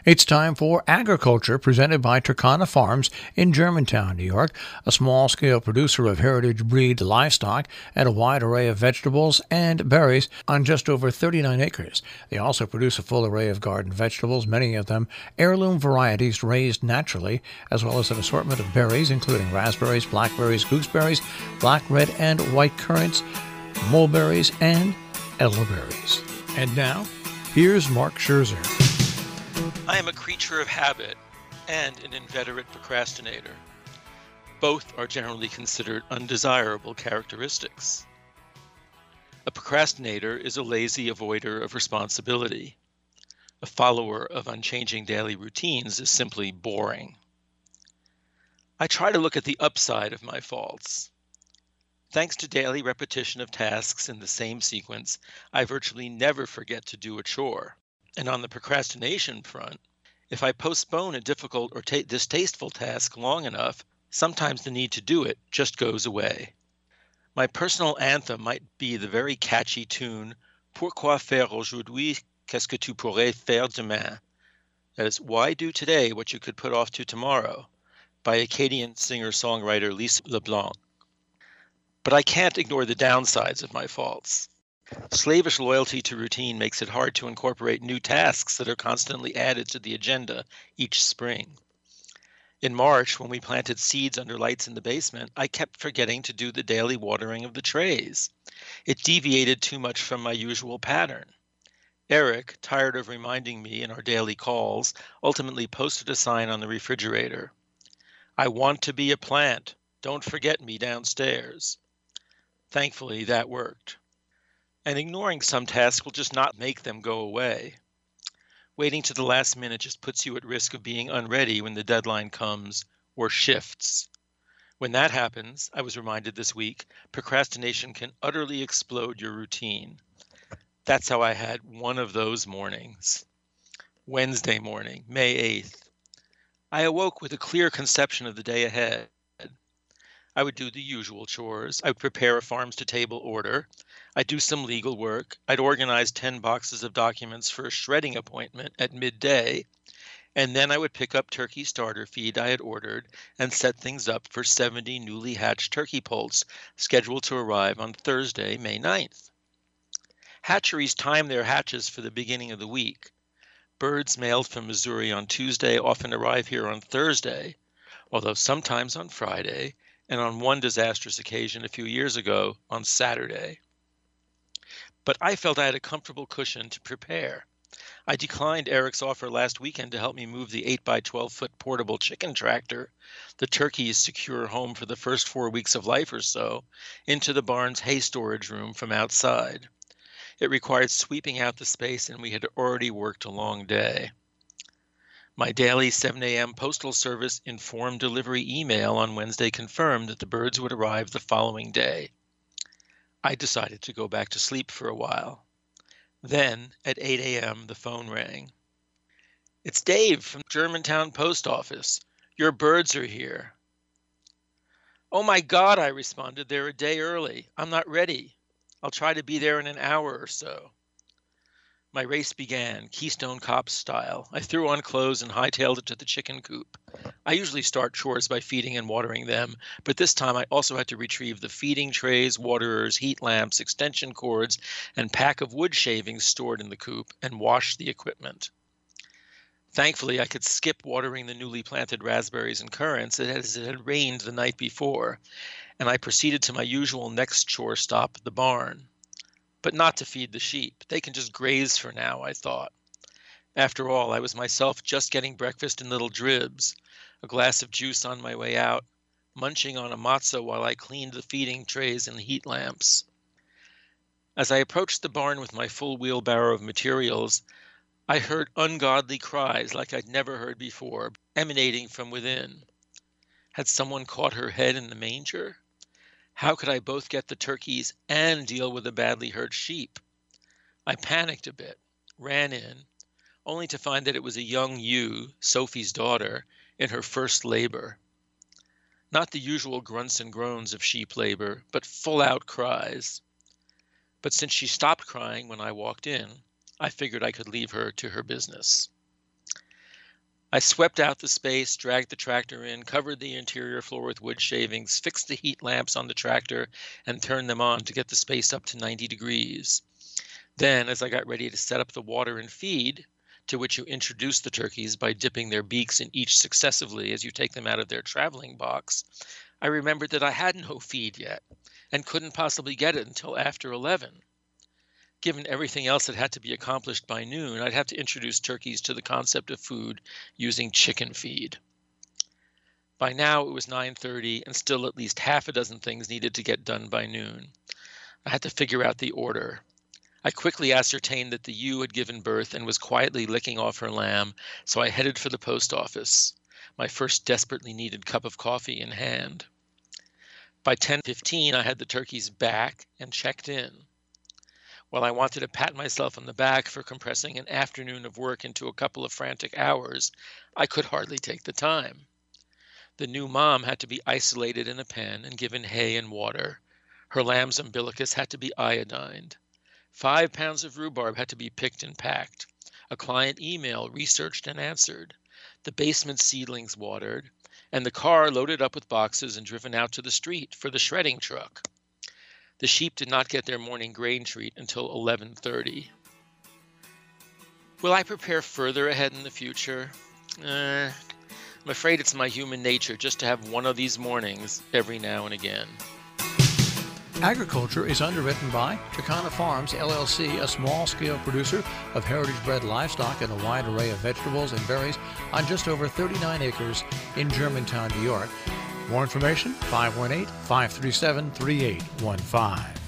It's time for Agriculture, presented by Turkana Farms in Germantown, New York, a small-scale producer of heritage breed livestock and a wide array of vegetables and berries on just over 39 acres. They also produce a full array of garden vegetables, many of them heirloom varieties raised naturally, as well as an assortment of berries, including raspberries, blackberries, gooseberries, black, red, and white currants, mulberries, and elderberries. And now, here's Mark Scherzer. I am a creature of habit and an inveterate procrastinator. Both are generally considered undesirable characteristics. A procrastinator is a lazy avoider of responsibility. A follower of unchanging daily routines is simply boring. I try to look at the upside of my faults. Thanks to daily repetition of tasks in the same sequence, I virtually never forget to do a chore. And on the procrastination front, if I postpone a difficult or distasteful task long enough, sometimes the need to do it just goes away. My personal anthem might be the very catchy tune, Pourquoi faire aujourd'hui, qu'est-ce que tu pourrais faire demain? That is, why do today what you could put off to tomorrow? By Acadian singer-songwriter Lisa LeBlanc. But I can't ignore the downsides of my faults. Slavish loyalty to routine makes it hard to incorporate new tasks that are constantly added to the agenda each spring. In March, when we planted seeds under lights in the basement, I kept forgetting to do the daily watering of the trays. It deviated too much from my usual pattern. Eric, tired of reminding me in our daily calls, ultimately posted a sign on the refrigerator. I want to be a plant. Don't forget me downstairs. Thankfully, that worked. And ignoring some tasks will just not make them go away. Waiting to the last minute just puts you at risk of being unready when the deadline comes or shifts. When that happens, I was reminded this week, procrastination can utterly explode your routine. That's how I had one of those mornings. Wednesday morning, May 8th. I awoke with a clear conception of the day ahead. I would do the usual chores. I would prepare a farms-to-table order. I'd do some legal work. I'd organize 10 boxes of documents for a shredding appointment at midday. And then I would pick up turkey starter feed I had ordered and set things up for 70 newly hatched turkey poults scheduled to arrive on Thursday, May 9th. Hatcheries time their hatches for the beginning of the week. Birds mailed from Missouri on Tuesday often arrive here on Thursday, although sometimes on Friday, and on one disastrous occasion a few years ago, on Saturday. But I felt I had a comfortable cushion to prepare. I declined Eric's offer last weekend to help me move the 8x12-foot portable chicken tractor, the turkey's secure home for the first 4 weeks of life or so, into the barn's hay storage room from outside. It required sweeping out the space, and we had already worked a long day. My daily 7 a.m. Postal Service informed delivery email on Wednesday confirmed that the birds would arrive the following day. I decided to go back to sleep for a while. Then, at 8 a.m., the phone rang. "It's Dave from Germantown Post Office. Your birds are here." "Oh my God," I responded, "they're a day early. I'm not ready. I'll try to be there in an hour or so." My race began, Keystone Cops style. I threw on clothes and hightailed it to the chicken coop. I usually start chores by feeding and watering them, but this time I also had to retrieve the feeding trays, waterers, heat lamps, extension cords, and pack of wood shavings stored in the coop, and wash the equipment. Thankfully, I could skip watering the newly planted raspberries and currants as it had rained the night before, and I proceeded to my usual next chore stop, the barn. But not to feed the sheep. They can just graze for now, I thought. After all, I was myself just getting breakfast in little dribs, a glass of juice on my way out, munching on a matzo while I cleaned the feeding trays and heat lamps. As I approached the barn with my full wheelbarrow of materials, I heard ungodly cries like I'd never heard before, emanating from within. Had someone caught her head in the manger? How could I both get the turkeys and deal with a badly hurt sheep? I panicked a bit, ran in, only to find that it was a young ewe, Sophie's daughter, in her first labor. Not the usual grunts and groans of sheep labor, but full-out cries. But since she stopped crying when I walked in, I figured I could leave her to her business. I swept out the space, dragged the tractor in, covered the interior floor with wood shavings, fixed the heat lamps on the tractor, and turned them on to get the space up to 90 degrees. Then, as I got ready to set up the water and feed, to which you introduce the turkeys by dipping their beaks in each successively as you take them out of their traveling box, I remembered that I had no feed yet and couldn't possibly get it until after 11. Given everything else that had to be accomplished by noon, I'd have to introduce turkeys to the concept of food using chicken feed. By now it was 9:30 and still at least half a dozen things needed to get done by noon. I had to figure out the order. I quickly ascertained that the ewe had given birth and was quietly licking off her lamb, so I headed for the post office, my first desperately needed cup of coffee in hand. By 10:15 I had the turkeys back and checked in. While I wanted to pat myself on the back for compressing an afternoon of work into a couple of frantic hours, I could hardly take the time. The new mom had to be isolated in a pen and given hay and water. Her lamb's umbilicus had to be iodined. 5 pounds of rhubarb had to be picked and packed. A client email researched and answered. The basement seedlings watered, and the car loaded up with boxes and driven out to the street for the shredding truck. The sheep did not get their morning grain treat until 11:30. Will I prepare further ahead in the future? I'm afraid it's my human nature just to have one of these mornings every now and again. Agriculture is underwritten by Turkana Farms, LLC, a small-scale producer of heritage-bred livestock and a wide array of vegetables and berries on just over 39 acres in Germantown, New York. More information, 518-537-3815.